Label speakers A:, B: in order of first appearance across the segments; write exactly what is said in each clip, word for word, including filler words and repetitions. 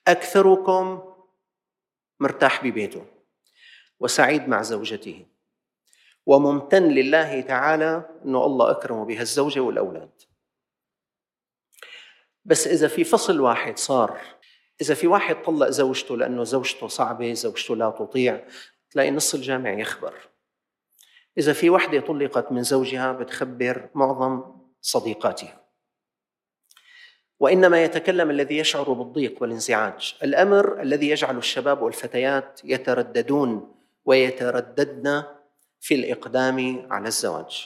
A: أكثركم مرتاح ببيته وسعيد مع زوجته وممتن لله تعالى أنه الله أكرمه بهالزوجة والأولاد. بس إذا في فصل واحد صار، إذا في واحد طلق زوجته لأنه زوجته صعبة، زوجته لا تطيع، تلاقي نص الجامع يخبر. إذا في وحدة طلقت من زوجها بتخبر معظم صديقاتها. وإنما يتكلم الذي يشعر بالضيق والانزعاج، الأمر الذي يجعل الشباب والفتيات يترددون ويترددن في الإقدام على الزواج.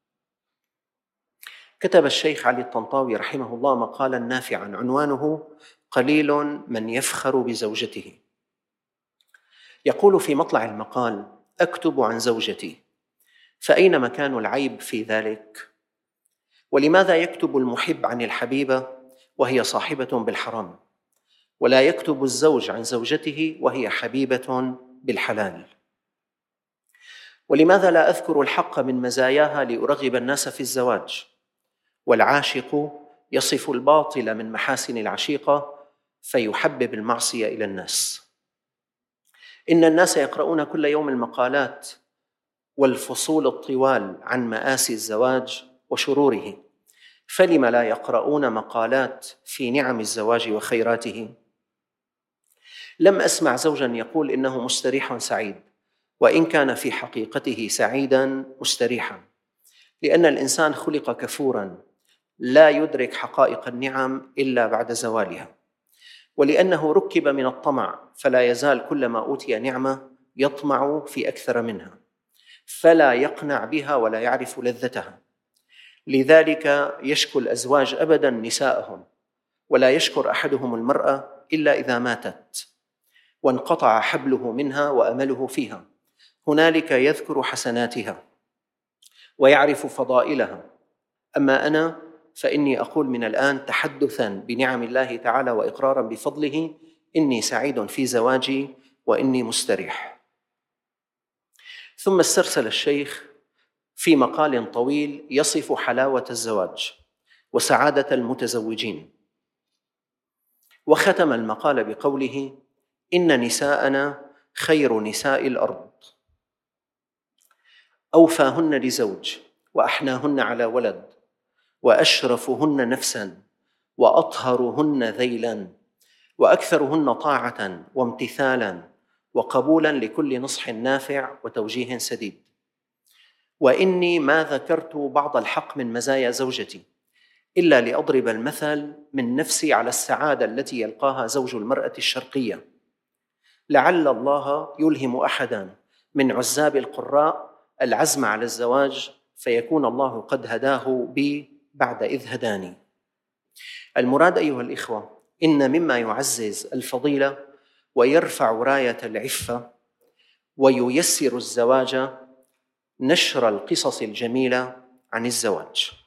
A: كتب الشيخ علي الطنطاوي رحمه الله مقالا نافعا عنوانه قليل من يفخر بزوجته. يقول في مطلع المقال: أكتب عن زوجتي، فأين مكان العيب في ذلك؟ ولماذا يكتب المحب عن الحبيبة وهي صاحبة بالحرام، ولا يكتب الزوج عن زوجته وهي حبيبة بالحلال؟ ولماذا لا أذكر الحق من مزاياها لأرغب الناس في الزواج؟ والعاشق يصف الباطل من محاسن العشيقة فيحبب المعصية إلى الناس. إن الناس يقرؤون كل يوم المقالات والفصول الطوال عن مآسي الزواج وشروره، فلم لا يقرؤون مقالات في نعم الزواج وخيراته؟ لم أسمع زوجا يقول إنه مستريح سعيد، وإن كان في حقيقته سعيدا مستريحا، لأن الإنسان خلق كفورا لا يدرك حقائق النعم إلا بعد زوالها، ولأنه ركب من الطمع فلا يزال كلما أوتي نعمة يطمع في أكثر منها، فلا يقنع بها ولا يعرف لذتها. لذلك يشكو الأزواج أبدا نساءهم، ولا يشكر أحدهم المرأة إلا إذا ماتت وانقطع حبله منها وأمله فيها. هنالك يذكر حسناتها ويعرف فضائلها. أما أنا فإني أقول من الآن تحدثاً بنعم الله تعالى وإقراراً بفضله: إني سعيد في زواجي وإني مستريح. ثم استرسل الشيخ في مقال طويل يصف حلاوة الزواج وسعادة المتزوجين، وختم المقال بقوله: إن نساءنا خير نساء الأرض، أوفاهن لزوج، وأحناهن على ولد، وأشرفهن نفساً، وأطهرهن ذيلاً، وأكثرهن طاعة وامتثالاً وقبولاً لكل نصح نافع وتوجيه سديد. وإني ما ذكرت بعض الحق من مزايا زوجتي إلا لأضرب المثل من نفسي على السعادة التي يلقاها زوج المرأة الشرقية. لعل الله يلهم أحداً من عزاب القراء العزم على الزواج فيكون الله قد هداه بي بعد إذ هداني. المراد أيها الإخوة، إن مما يعزز الفضيلة ويرفع راية العفة وييسر الزواج نشر القصص الجميلة عن الزواج.